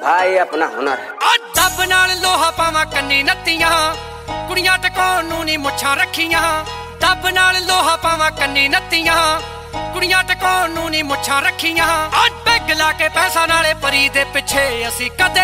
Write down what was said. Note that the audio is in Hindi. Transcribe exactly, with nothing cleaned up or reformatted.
भाई अपना हुनर है। दब नाल लोहा पावा कन्नी नत्तियां, कुड़ियां टकाउण नूं नी मुच्छां रखियां। दब नाल लोहा पावा कन्नी नत्तियां, कुड़ियां टकाउण नूं नी मुच्छां रखियां। पैग ला के पैसा नाले परी दे पिछे असी कदे